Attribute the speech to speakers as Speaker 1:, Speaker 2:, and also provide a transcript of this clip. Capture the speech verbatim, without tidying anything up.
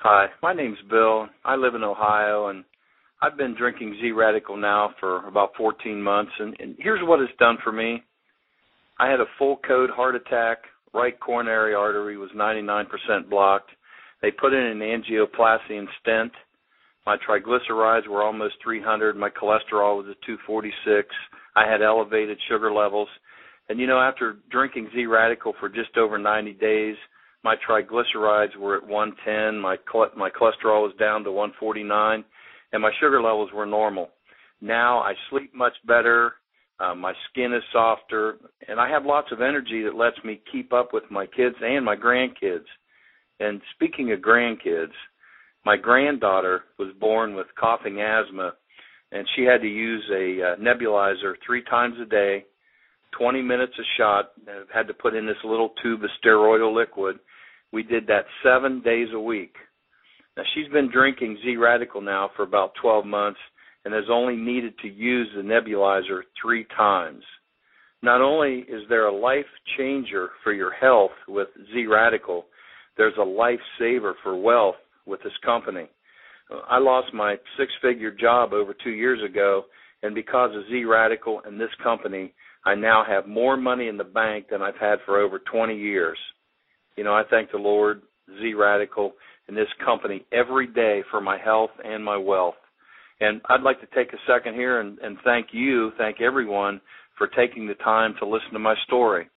Speaker 1: Hi, my name's Bill. I live in Ohio, and I've been drinking Z-Radical now for about fourteen months, and, and here's what it's done for me. I had a full code heart attack. Right coronary artery was ninety-nine percent blocked. They put in an angioplasty and stent. My triglycerides were almost three hundred. My cholesterol was at two forty-six. I had elevated sugar levels. And, you know, after drinking Z-Radical for just over ninety days, my triglycerides were at one ten. My my cholesterol was down to one forty-nine, and my sugar levels were normal. Now I sleep much better. Uh, my skin is softer, and I have lots of energy that lets me keep up with my kids and my grandkids. And speaking of grandkids, my granddaughter was born with coughing asthma, and she had to use a uh, nebulizer three times a day, twenty minutes a shot, and had to put in this little tube of steroidal liquid. We did that seven days a week. Now, she's been drinking Z-Radical now for about twelve months and has only needed to use the nebulizer three times. Not only is there a life changer for your health with Z-Radical, there's a lifesaver for wealth with this company. I lost my six-figure job over two years ago, and because of Z-Radical and this company, I now have more money in the bank than I've had for over twenty years. You know, I thank the Lord, Z-Radical, and this company every day for my health and my wealth. And I'd like to take a second here and, and thank you, thank everyone for taking the time to listen to my story.